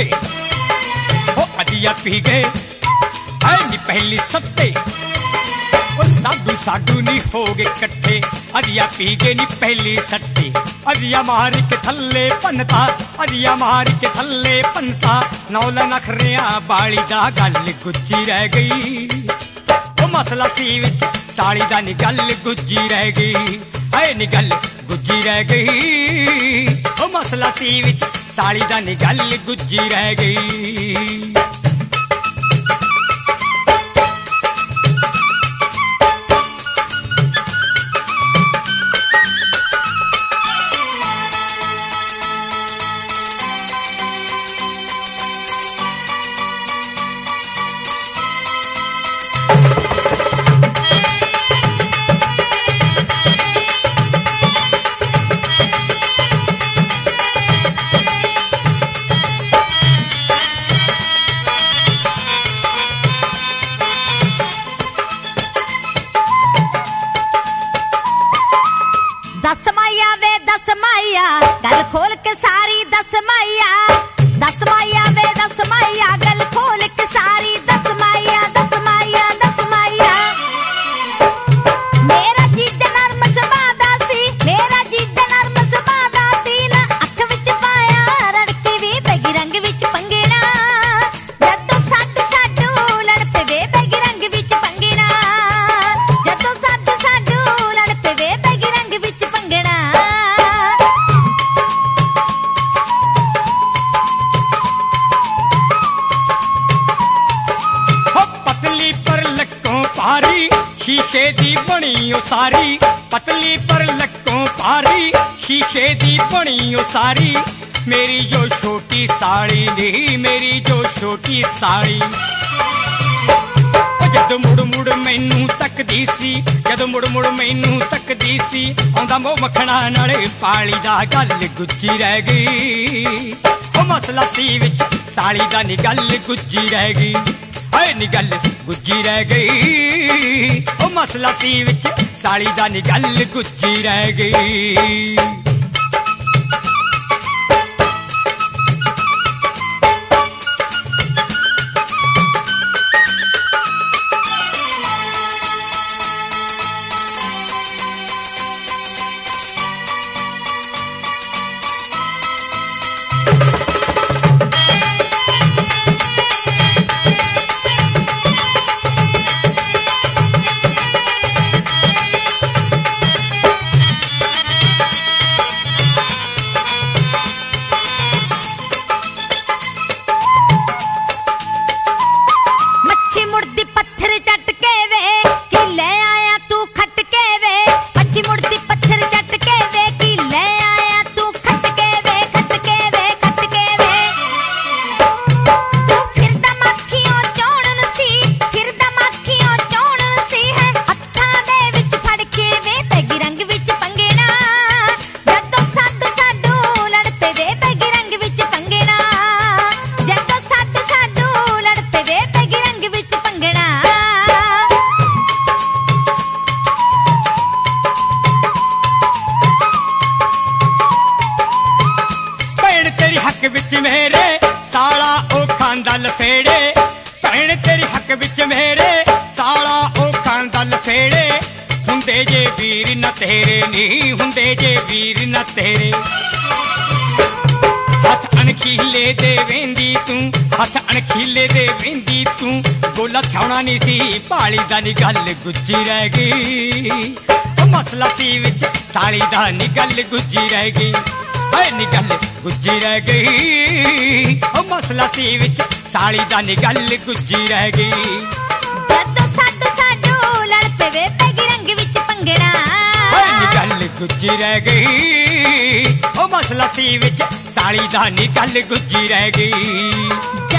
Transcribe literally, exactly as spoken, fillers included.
सत्ते ओ अदिया पी गए ऐ नी पहली सत्ते ओ साधु साधु नी हो गए कट्ठे अदिया पी गए नी पहली सट्टी अदिया मार के थल्ले पनता अदिया मार के थल्ले पनता नौल नखरिया बाली दा गल गुज्जी रह गई ओ मसला सी विच साली दा नी गल गुज्जी रह गई ऐ नी गल गुज्जी रह गई ओ मसला सी विच साली दा नी गल गुज्जी रह गई। दस माइया वे दस माइया गल खोल के सारी दस माइया दस माइया वे दस माइया गल खोल के सारी दस माइया दस माइया दस माइया मेरा जीजा नरम सबादा सी मेरा जीजा नरम सबादा सी ना अख विच पाया रड़के वे बैगी रंग विच पंगेना जदों साडू साडू लड़ पे वे बैगी रंग विच पंगेना जदों साडू साडू लड़ पे वे बैगी रंग विच पतली पर लक्कों पारी शीशे दी बनी ओ सारी पतली पर लक्कों पारी शीशे दी बनी ओ सारी मेरी जो छोटी साड़ी नहीं मेरी जो छोटी साड़ी जद मुड़ मुड़ मैनू तकदी सी जद मुड़ मुड़ मैनू तकदी सी आंदा मोह मखना नाले पाली दा गल गुज्जी रह गई ओ मसला सी विच साली दा नी गल गुज्जी रह गई ऐ नी गल गुज्जी रह गई ओ मसला सी विच साली दा नी गल गुज्जी रह गई। मेरे साला ओ खांदा लफेड़े भैन तेरी हक विच मेरे साला ओ खांदा लफेड़े हुंदे जे वीर न तेरे नहीं हुंदे जे वीर न तेरे हथ अणखीले दे वेंदी तू हथ अणखीले दे वेंदी तू गोला छाउणा नहीं सी पाली दा नी गल गुज्जी रह गई ओ मसला सी विच साली दा नी गल गुज्जी रह गई ऐ नी गल गुज्जी रह गई ओ मसला सी विच साली दा नी गल गुज्जी रह गई जदों साडू साडू लड़ पे वे पैगी रंग विच पंगड़ा ऐ नी गल गुज्जी रह गई ओ मसला सी विच साली दा नी गल गुज्जी रह गई।